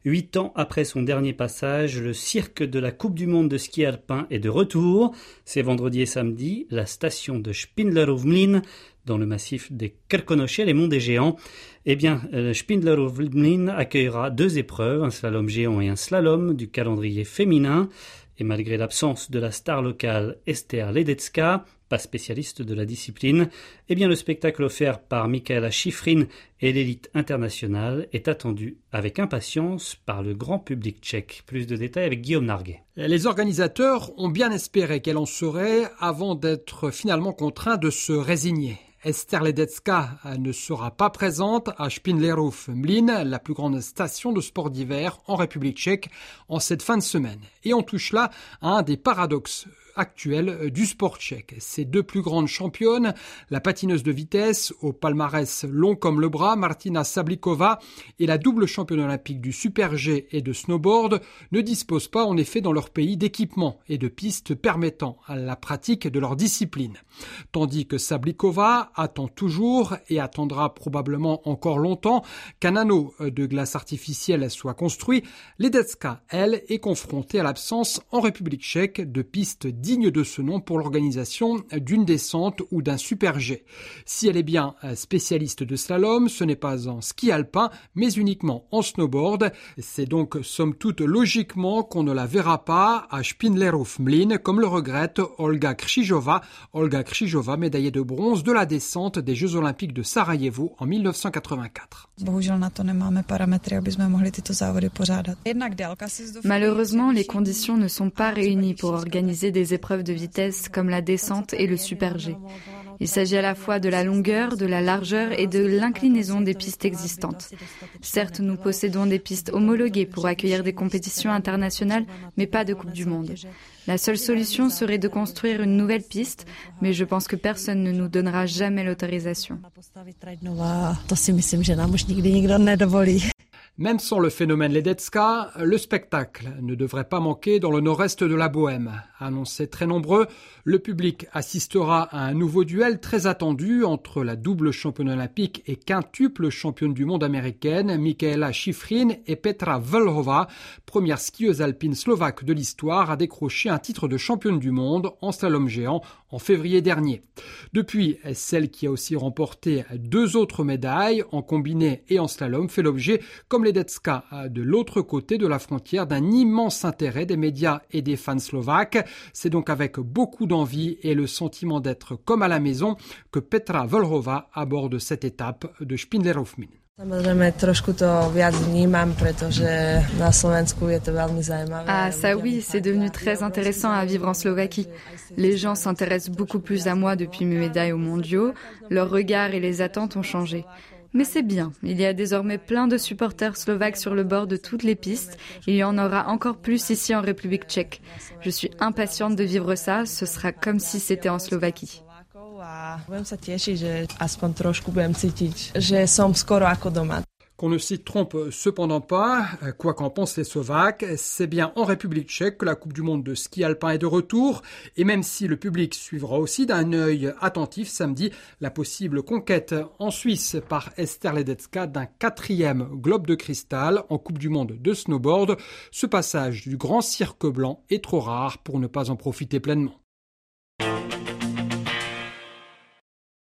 8 ans après son dernier passage, le cirque de la Coupe du Monde de ski alpin est de retour. C'est vendredi et samedi, la station de Spindlerov Mlyn, dans le massif des Krkonoše, les monts des géants. Eh bien, Spindlerov Mlyn accueillera 2 épreuves, un slalom géant et un slalom du calendrier féminin. Et malgré l'absence de la star locale Ester Ledecka, pas spécialiste de la discipline, eh bien le spectacle offert par Michaela Shiffrin et l'élite internationale est attendu avec impatience par le grand public tchèque. Plus de détails avec Guillaume Narguet. Les organisateurs ont bien espéré qu'elle en serait avant d'être finalement contraints de se résigner. Ester Ledecka ne sera pas présente à Spindlerov Mlyn, la plus grande station de sport d'hiver en République tchèque, en cette fin de semaine. Et on touche là à un des paradoxes actuels du sport tchèque. Ces 2 plus grandes championnes, la patineuse de vitesse au palmarès long comme le bras, Martina Sablikova, et la double championne olympique du Super G et de snowboard, ne disposent pas en effet dans leur pays d'équipements et de pistes permettant à la pratique de leur discipline. Tandis que Sablikova attend toujours et attendra probablement encore longtemps qu'un anneau de glace artificielle soit construit, Ledecka, elle, est confrontée à l'absence en République tchèque de pistes digne de ce nom pour l'organisation d'une descente ou d'un super G. Si elle est bien spécialiste de slalom, ce n'est pas en ski alpin, mais uniquement en snowboard. C'est donc somme toute logiquement qu'on ne la verra pas à Spindlerov Mlyn, comme le regrette Olga Křižová, médaillée de bronze de la descente des Jeux Olympiques de Sarajevo en 1984. Malheureusement, les conditions ne sont pas réunies pour organiser des épreuves de vitesse comme la descente et le Super G. Il s'agit à la fois de la longueur, de la largeur et de l'inclinaison des pistes existantes. Certes, nous possédons des pistes homologuées pour accueillir des compétitions internationales, mais pas de Coupe du Monde. La seule solution serait de construire une nouvelle piste, mais je pense que personne ne nous donnera jamais l'autorisation. Même sans le phénomène Ledecka, le spectacle ne devrait pas manquer dans le nord-est de la Bohème. Annoncé très nombreux, le public assistera à un nouveau duel très attendu entre la double championne olympique et quintuple championne du monde américaine, Michaela Shiffrin, et Petra Vlhová, première skieuse alpine slovaque de l'histoire à décrocher un titre de championne du monde en slalom géant en février dernier. Depuis, celle qui a aussi remporté 2 autres médailles en combiné et en slalom fait l'objet, comme Ledecka, de l'autre côté de la frontière, d'un immense intérêt des médias et des fans slovaques. C'est donc avec beaucoup d'envie et le sentiment d'être comme à la maison que Petra Vlhová aborde cette étape de Spindlerov Mlyn. Ah ça oui, c'est devenu très intéressant à vivre en Slovaquie. Les gens s'intéressent beaucoup plus à moi depuis mes médailles aux mondiaux. Leurs regards et les attentes ont changé. Mais c'est bien, il y a désormais plein de supporters slovaques sur le bord de toutes les pistes. Il y en aura encore plus ici en République tchèque. Je suis impatiente de vivre ça, ce sera comme si c'était en Slovaquie. Qu'on ne s'y trompe cependant pas, quoi qu'en pensent les Slovaques, c'est bien en République tchèque que la Coupe du Monde de ski alpin est de retour. Et même si le public suivra aussi d'un œil attentif samedi la possible conquête en Suisse par Ester Ledecka d'un 4e globe de cristal en Coupe du Monde de snowboard, ce passage du grand cirque blanc est trop rare pour ne pas en profiter pleinement.